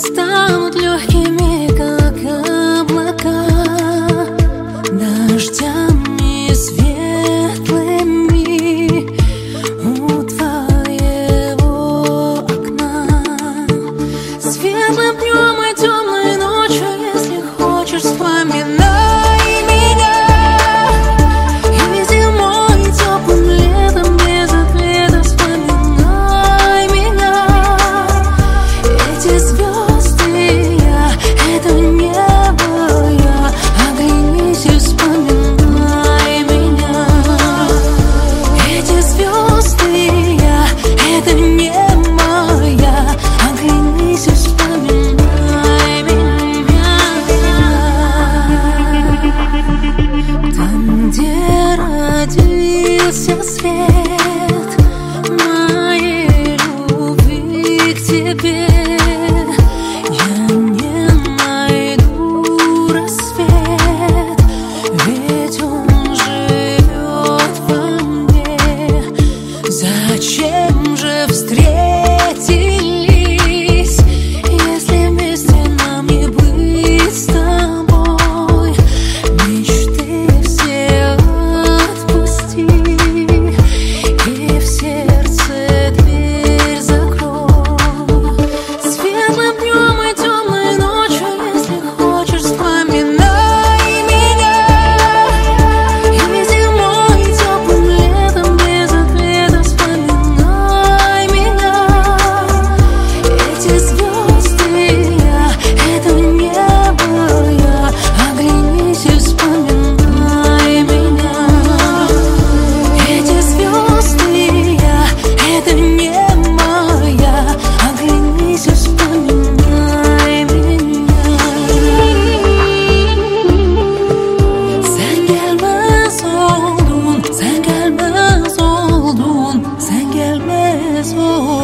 станут легкими, как облака, дождями светлыми у твоего окна. Светлым днем и темной ночью, если хочешь, вспоминай меня. И зимой, и теплым летом без ответа вспоминай меня. Эти звезды я, это небо я, оглянись и вспоминай меня. Эти звезды я, это небо я, оглянись и вспоминай меня. Там, где родился свет моей любви к тебе, я не найду рассвет, ведь он живет во мне. Зачем же встретились, если вместе нам не быть с тобой? Мечты все отпусти, и в сердце дверь закрой. Светлым днем и темной ночью, если хочешь, вспоминай меня. И зимой, и теплым летом без ответа вспоминай меня. Эти звезды я, это небо я, оглянись и вспоминай меня. Эти звезды я, это небо я, оглянись и вспоминай меня. Sen gelmez oldun, sen gelmez oldun, sen gelmez oldun.